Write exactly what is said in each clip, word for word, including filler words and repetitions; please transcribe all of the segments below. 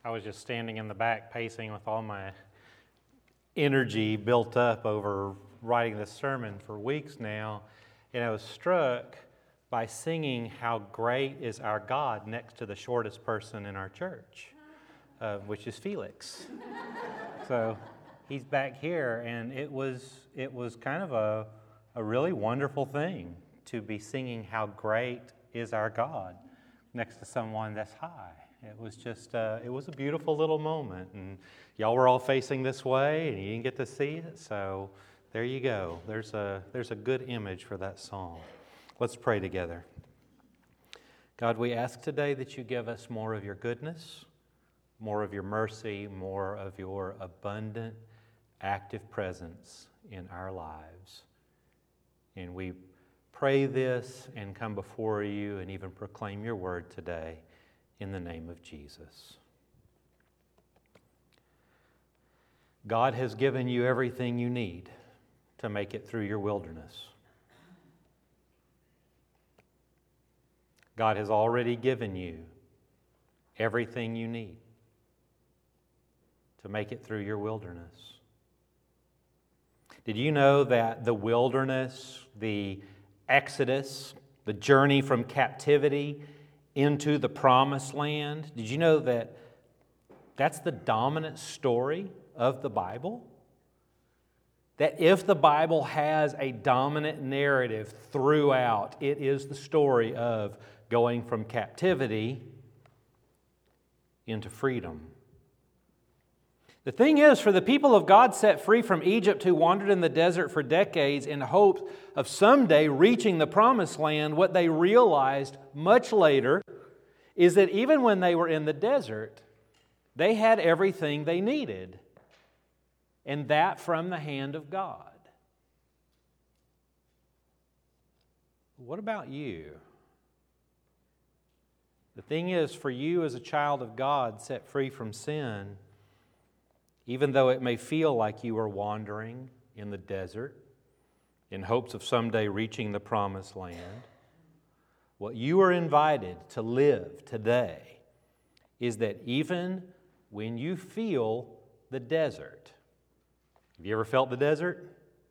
I was just standing in the back pacing with all my energy built up over writing this sermon for weeks now, and I was struck by singing How Great Is Our God next to the shortest person in our church, uh, which is Felix. So he's back here, and it was it was kind of a, a really wonderful thing to be singing How Great Is Our God next to someone that's high. It was just, uh, it was a beautiful little moment, and y'all were all facing this way, and you didn't get to see it, so there you go. There's a, there's a good image for that song. Let's pray together. God, we ask today that you give us more of your goodness, more of your mercy, more of your abundant, active presence in our lives. And we pray this and come before you and even proclaim your word today in the name of Jesus. God has given you everything you need to make it through your wilderness. God has already given you everything you need to make it through your wilderness. Did you know that the wilderness, the Exodus, the journey from captivity into the promised land, did you know that that's the dominant story of the Bible? That if the Bible has a dominant narrative throughout, it is the story of going from captivity into freedom. The thing is, for the people of God set free from Egypt who wandered in the desert for decades in hopes of someday reaching the promised land, what they realized much later is that even when they were in the desert, they had everything they needed, and that from the hand of God. What about you? The thing is, for you as a child of God set free from sin, even though it may feel like you are wandering in the desert in hopes of someday reaching the promised land, what you are invited to live today is that even when you feel the desert, have you ever felt the desert?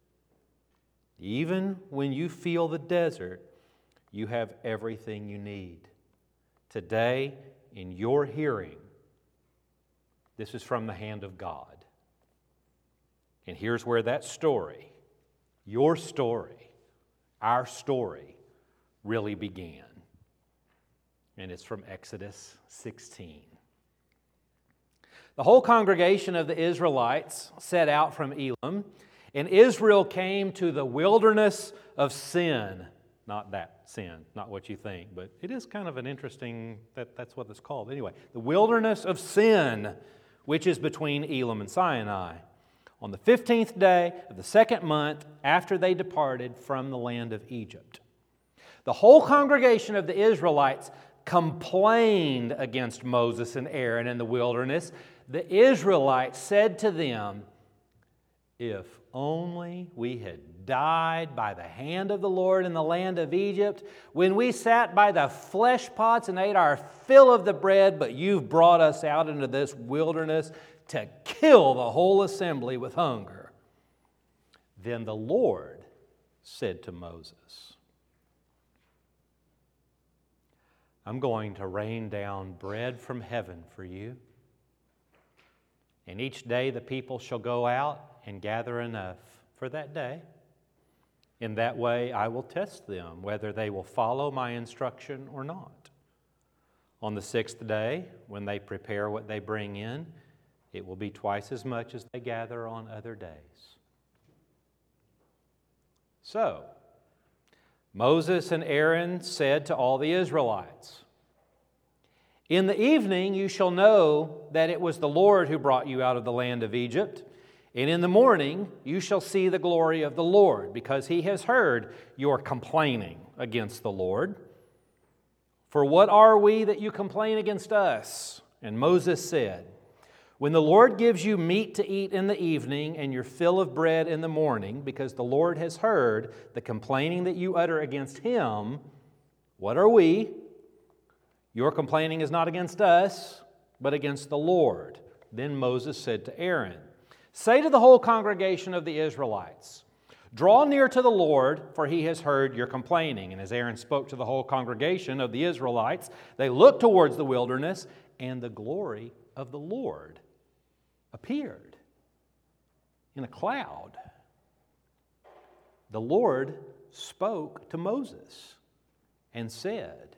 Even when you feel the desert, you have everything you need. Today, in your hearing, this is from the hand of God. And here's where that story, your story, our story, really began. And it's from Exodus sixteen. The whole congregation of the Israelites set out from Elim, and Israel came to the wilderness of sin. Not that sin, not what you think, but it is kind of an interesting, that, that's what it's called. Anyway, the wilderness of sin, which is between Elim and Sinai, on the fifteenth day of the second month after they departed from the land of Egypt. The whole congregation of the Israelites complained against Moses and Aaron in the wilderness. The Israelites said to them, "If only we had died by the hand of the Lord in the land of Egypt, when we sat by the flesh pots and ate our fill of the bread, but you've brought us out into this wilderness to kill the whole assembly with hunger." Then the Lord said to Moses, "I'm going to rain down bread from heaven for you, and each day the people shall go out and gather enough for that day. In that way I will test them whether they will follow my instruction or not. On the sixth day, when they prepare what they bring in, it will be twice as much as they gather on other days." So Moses and Aaron said to all the Israelites, "In the evening you shall know that it was the Lord who brought you out of the land of Egypt. And in the morning you shall see the glory of the Lord, because He has heard your complaining against the Lord. For what are we that you complain against us?" And Moses said, "When the Lord gives you meat to eat in the evening and your fill of bread in the morning, because the Lord has heard the complaining that you utter against Him, what are we? Your complaining is not against us, but against the Lord. Then Moses said to Aaron, say to the whole congregation of the Israelites, draw near to the Lord, for he has heard your complaining. And as Aaron spoke to the whole congregation of the Israelites, they looked towards the wilderness, and the glory of the Lord appeared in a cloud. The Lord spoke to Moses and said,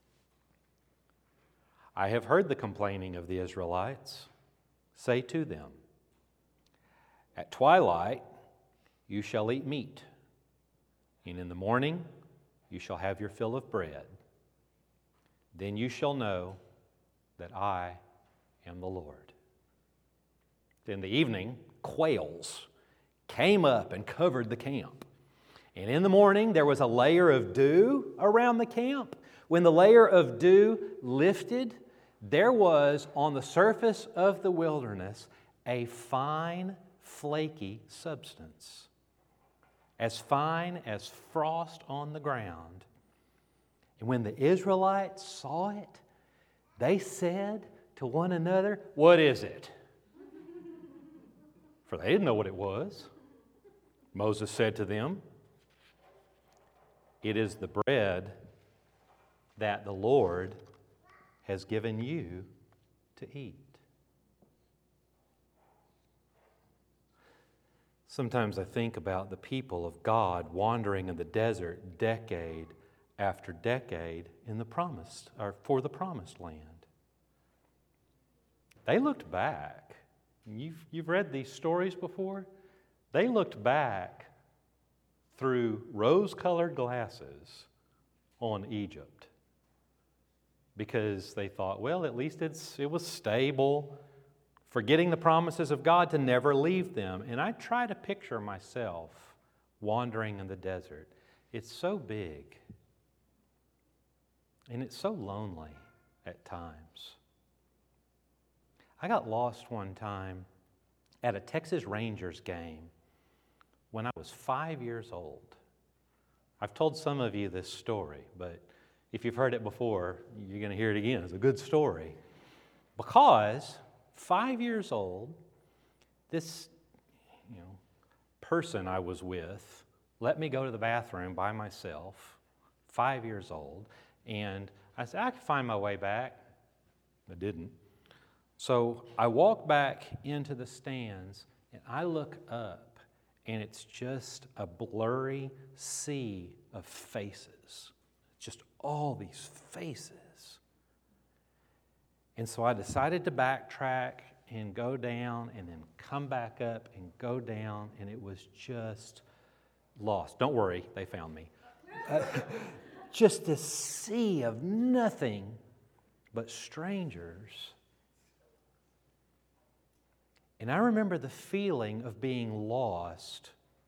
I have heard the complaining of the Israelites. Say to them, at twilight you shall eat meat, and in the morning you shall have your fill of bread. Then you shall know that I am the Lord. In the evening, quails came up and covered the camp. And in the morning, there was a layer of dew around the camp. When the layer of dew lifted, there was on the surface of the wilderness a fine, flaky substance, as fine as frost on the ground. And when the Israelites saw it, they said to one another, what is it? For they didn't know what it was. Moses said to them, it is the bread that the Lord has given you to eat. Sometimes I think about the people of God wandering in the desert decade after decade in the promised, or for the promised land. They looked back. You've, you've read these stories before. They looked back through rose-colored glasses on Egypt because they thought, well, at least it's it was stable, forgetting the promises of God to never leave them. And I try to picture myself wandering in the desert. It's so big, and it's so lonely at times. I got lost one time at a Texas Rangers game when I was five years old. I've told some of you this story, but if you've heard it before, you're going to hear it again. It's a good story. Because five years old, this you know, person I was with let me go to the bathroom by myself, five years old, and I said, I can find my way back. I didn't. So I walk back into the stands, and I look up, and it's just a blurry sea of faces. Just all these faces. And so I decided to backtrack and go down and then come back up and go down, and it was just lost. Don't worry, they found me. Uh, just this sea of nothing but strangers. And I remember the feeling of being lost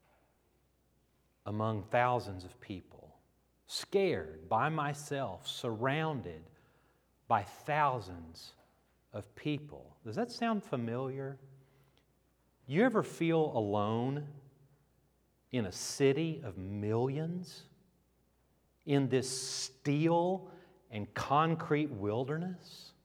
among thousands of people, scared by myself, surrounded by thousands of people. Does that sound familiar? You ever feel alone in a city of millions, in this steel and concrete wilderness?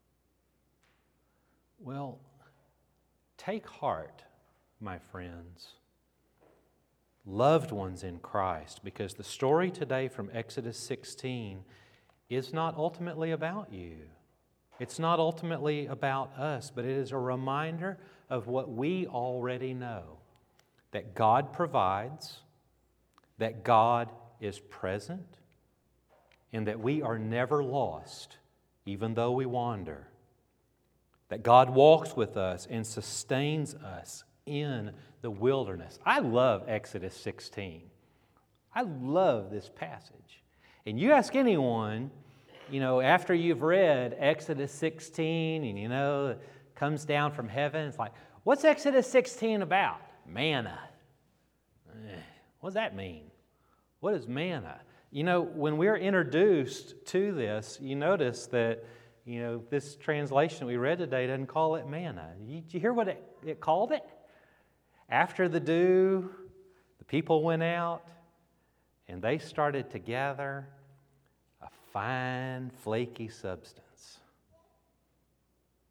Well, take heart, my friends, loved ones in Christ, because the story today from Exodus sixteen is not ultimately about you. It's not ultimately about us, but it is a reminder of what we already know, that God provides, that God is present, and that we are never lost, even though we wander. That God walks with us and sustains us in the wilderness. I love Exodus sixteen. I love this passage. And you ask anyone, you know, after you've read Exodus sixteen and, you know, it comes down from heaven, it's like, what's Exodus sixteen about? Manna. What does that mean? What is manna? You know, when we're introduced to this, you notice that, you know, this translation we read today doesn't call it manna. Did you hear what it, it called it? After the dew, the people went out and they started to gather a fine, flaky substance.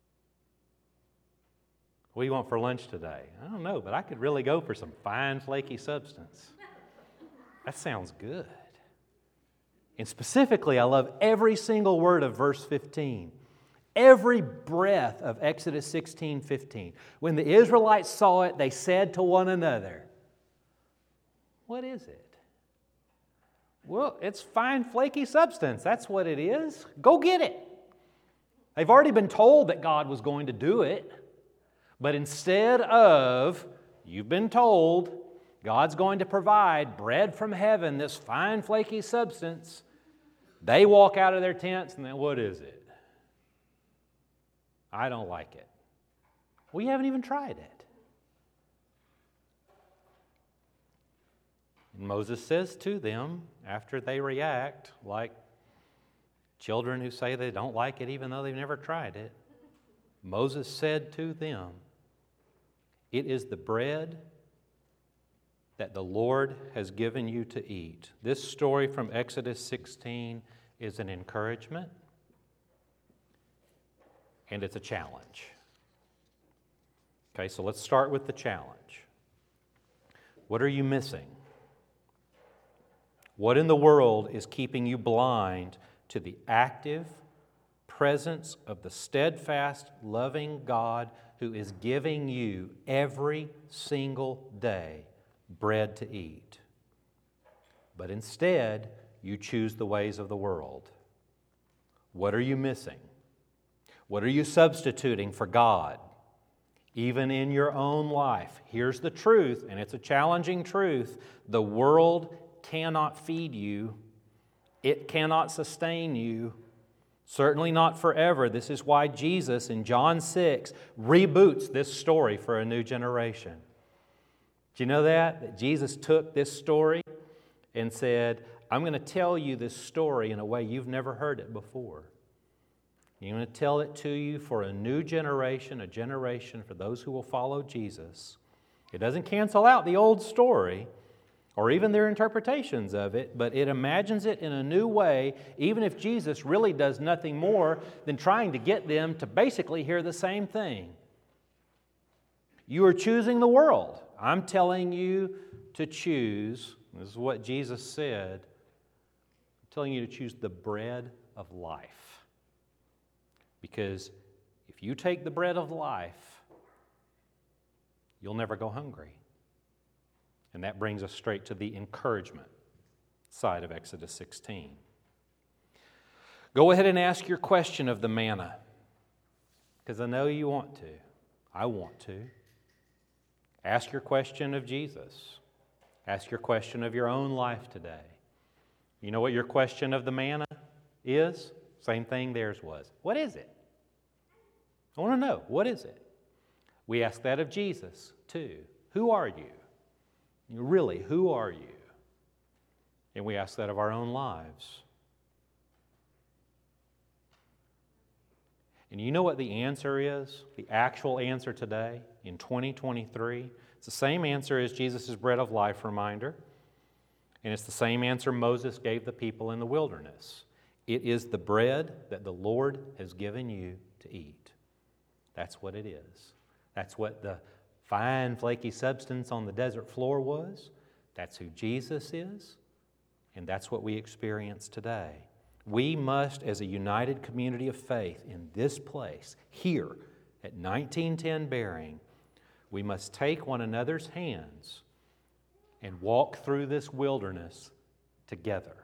What do you want for lunch today? I don't know, but I could really go for some fine, flaky substance. That sounds good. And specifically, I love every single word of verse fifteen. Every breath of Exodus sixteen fifteen. When the Israelites saw it, they said to one another, what is it? Well, it's fine, flaky substance. That's what it is. Go get it. They've already been told that God was going to do it. But instead of, you've been told, God's going to provide bread from heaven, this fine, flaky substance, they walk out of their tents and then, what is it? I don't like it. Well, you haven't even tried it. And Moses says to them, after they react like children who say they don't like it even though they've never tried it, Moses said to them, it is the bread that the Lord has given you to eat. This story from Exodus sixteen is an encouragement and it's a challenge. Okay, so let's start with the challenge. What are you missing? What in the world is keeping you blind to the active presence of the steadfast, loving God who is giving you every single day bread to eat? But instead, you choose the ways of the world. What are you missing? What are you substituting for God? Even in your own life, here's the truth, and it's a challenging truth. The world cannot feed you. It cannot sustain you. Certainly not forever. This is why Jesus in John six reboots this story for a new generation. Do you know that? That Jesus took this story and said, I'm going to tell you this story in a way you've never heard it before. I'm going to tell it to you for a new generation, a generation for those who will follow Jesus. It doesn't cancel out the old story or even their interpretations of it, but it imagines it in a new way, even if Jesus really does nothing more than trying to get them to basically hear the same thing. You are choosing the world. I'm telling you to choose, this is what Jesus said, I'm telling you to choose the bread of life. Because if you take the bread of life, you'll never go hungry. And that brings us straight to the encouragement side of Exodus sixteen. Go ahead and ask your question of the manna, because I know you want to. I want to. Ask your question of Jesus. Ask your question of your own life today. You know what your question of the manna is? Same thing theirs was. What is it? I want to know. What is it? We ask that of Jesus, too. Who are you? Really, who are you? And we ask that of our own lives. And you know what the answer is? The actual answer today in twenty twenty-three? It's the same answer as Jesus' bread of life reminder. And it's the same answer Moses gave the people in the wilderness. It is the bread that the Lord has given you to eat. That's what it is. That's what the fine, flaky substance on the desert floor was. That's who Jesus is. And that's what we experience today. We must, as a united community of faith in this place, here at nineteen ten Bering, we must take one another's hands and walk through this wilderness together.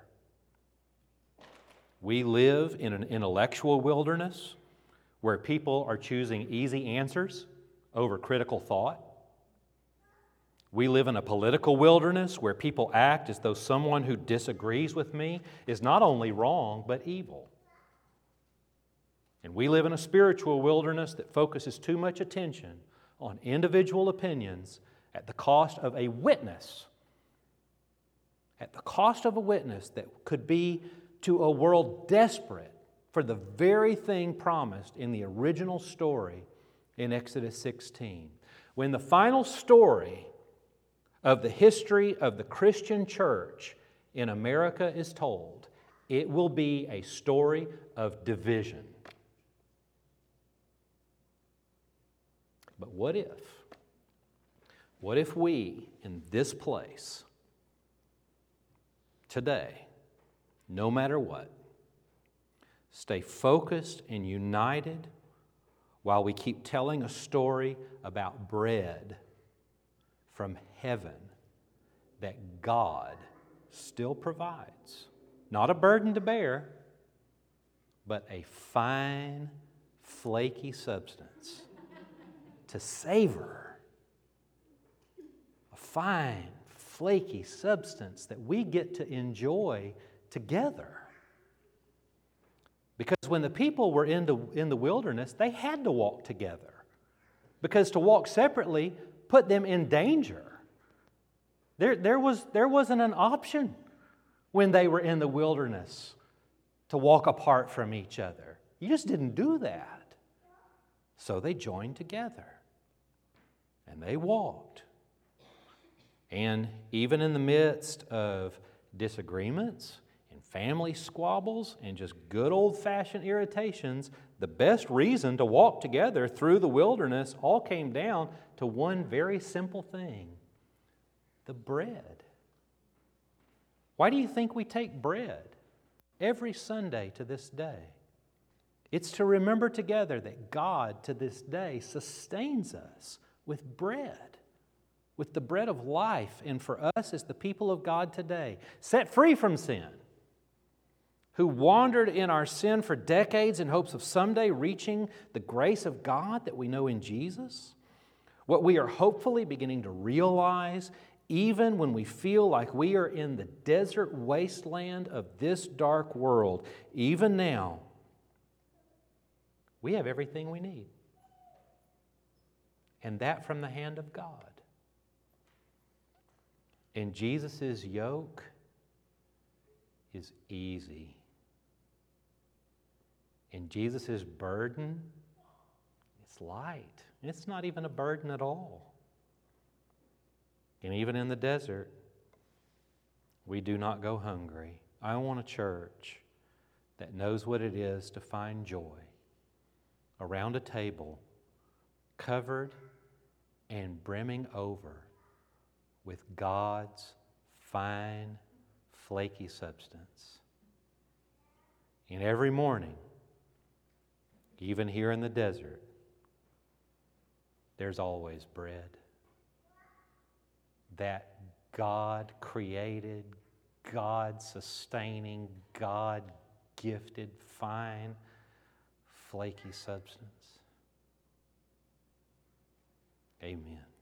We live in an intellectual wilderness where people are choosing easy answers over critical thought. We live in a political wilderness where people act as though someone who disagrees with me is not only wrong, but evil. And we live in a spiritual wilderness that focuses too much attention on individual opinions at the cost of a witness, at the cost of a witness that could be to a world desperate for the very thing promised in the original story in Exodus sixteen. When the final story of the history of the Christian church in America is told, it will be a story of division. But what if? What if we, in this place, today, no matter what, stay focused and united while we keep telling a story about bread from heaven that God still provides? Not a burden to bear, but a fine, flaky substance to savor. A fine, flaky substance that we get to enjoy together. Because when the people were in the, in the wilderness, they had to walk together. Because to walk separately put them in danger. There, there, was, there wasn't an option when they were in the wilderness to walk apart from each other. You just didn't do that. So they joined together. And they walked. And even in the midst of disagreements and family squabbles and just good old-fashioned irritations, the best reason to walk together through the wilderness all came down to one very simple thing: the bread. Why do you think we take bread every Sunday to this day? It's to remember together that God to this day sustains us with bread, with the bread of life, and for us as the people of God today, set free from sin, who wandered in our sin for decades in hopes of someday reaching the grace of God that we know in Jesus, what we are hopefully beginning to realize even when we feel like we are in the desert wasteland of this dark world, even now, we have everything we need. And that from the hand of God. And Jesus' yoke is easy. And Jesus' burden, it's light. It's not even a burden at all. And even in the desert, we do not go hungry. I want a church that knows what it is to find joy around a table covered and brimming over with God's fine, flaky substance. And every morning, even here in the desert, there's always bread. That God-created, God-sustaining, God-gifted, fine, flaky substance. Amen.